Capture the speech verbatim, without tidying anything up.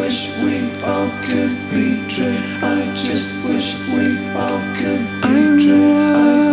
wish we all could be true. I just wish we all could be true. I